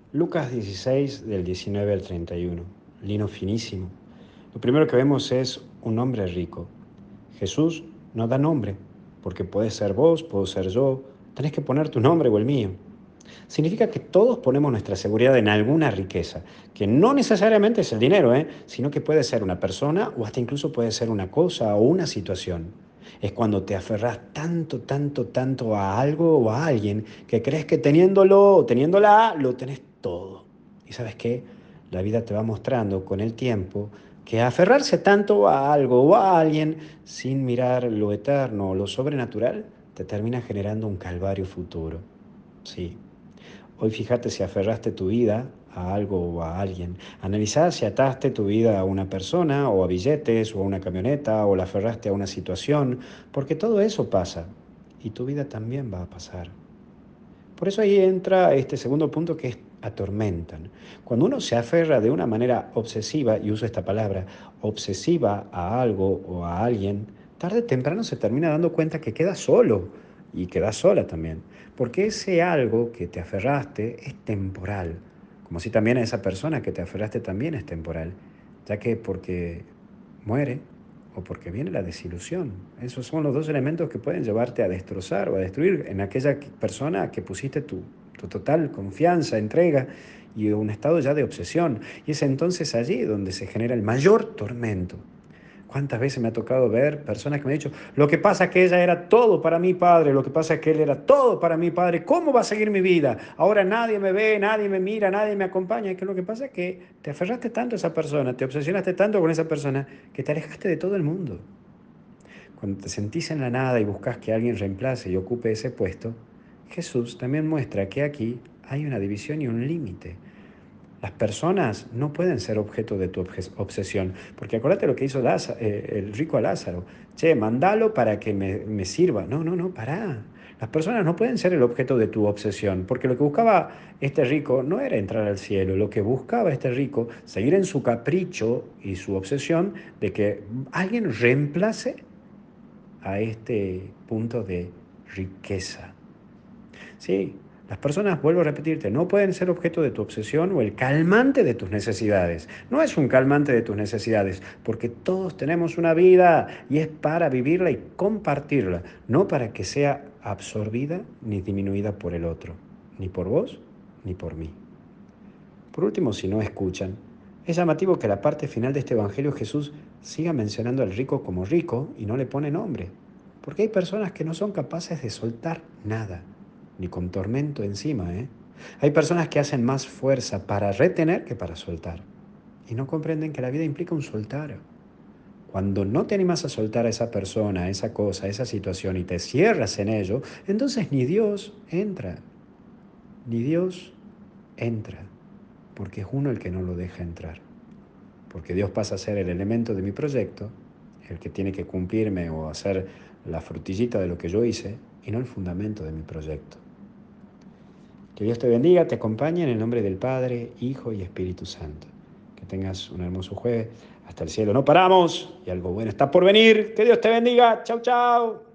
Lucas 16, del 19 al 31. Lino finísimo. Lo primero que vemos es un hombre rico. Jesús no da nombre, porque puede ser vos, puedo ser yo. Tenés que poner tu nombre o el mío. Significa que todos ponemos nuestra seguridad en alguna riqueza, que no necesariamente es el dinero, sino que puede ser una persona o hasta incluso puede ser una cosa o una situación. Es cuando te aferras tanto, tanto, tanto a algo o a alguien que crees que teniéndolo o teniéndola lo tenés todo. ¿Y sabes qué? La vida te va mostrando con el tiempo que aferrarse tanto a algo o a alguien sin mirar lo eterno o lo sobrenatural te termina generando un calvario futuro. Sí. Hoy fíjate si aferraste tu vida a algo o a alguien. Analizá si ataste tu vida a una persona o a billetes o a una camioneta o la aferraste a una situación, porque todo eso pasa y tu vida también va a pasar. Por eso ahí entra este segundo punto que es atormentan. Cuando uno se aferra de una manera obsesiva, y uso esta palabra, obsesiva a algo o a alguien, tarde o temprano se termina dando cuenta que queda solo y queda sola también. Porque ese algo que te aferraste es temporal, como si también a esa persona que te aferraste también es temporal, ya que porque muere o porque viene la desilusión. Esos son los dos elementos que pueden llevarte a destrozar o a destruir en aquella persona que pusiste tu total confianza, entrega y un estado ya de obsesión. Y es entonces allí donde se genera el mayor tormento. ¿Cuántas veces me ha tocado ver personas que me han dicho, lo que pasa es que ella era todo para mi padre, lo que pasa es que él era todo para mi padre, ¿cómo va a seguir mi vida? Ahora nadie me ve, nadie me mira, nadie me acompaña. Es que lo que pasa es que te aferraste tanto a esa persona, te obsesionaste tanto con esa persona, que te alejaste de todo el mundo. Cuando te sentís en la nada y buscas que alguien reemplace y ocupe ese puesto, Jesús también muestra que aquí hay una división y un límite. Las personas no pueden ser objeto de tu obsesión, porque acuérdate lo que hizo el rico a Lázaro. Che, mandalo para que me sirva. No, no, no, pará. Las personas no pueden ser el objeto de tu obsesión, porque lo que buscaba este rico no era entrar al cielo, lo que buscaba este rico, seguir en su capricho y su obsesión de que alguien reemplace a este punto de riqueza. Sí, las personas, vuelvo a repetirte, no pueden ser objeto de tu obsesión o el calmante de tus necesidades. No es un calmante de tus necesidades, porque todos tenemos una vida y es para vivirla y compartirla, no para que sea absorbida ni disminuida por el otro, ni por vos ni por mí. Por último, si no escuchan, es llamativo que la parte final de este Evangelio Jesús siga mencionando al rico como rico y no le pone nombre, porque hay personas que no son capaces de soltar nada, ni con tormento encima, ¿eh? Hay personas que hacen más fuerza para retener que para soltar, y no comprenden que la vida implica un soltar. Cuando no te animas a soltar a esa persona, a esa cosa, a esa situación y te cierras en ello, entonces ni Dios entra, ni Dios entra, porque es uno el que no lo deja entrar. Porque Dios pasa a ser el elemento de mi proyecto, el que tiene que cumplirme o hacer la frutillita de lo que yo hice, y no el fundamento de mi proyecto. Que Dios te bendiga, te acompañe en el nombre del Padre, Hijo y Espíritu Santo. Que tengas un hermoso jueves. Hasta el cielo no paramos y algo bueno está por venir. Que Dios te bendiga. Chau, chau.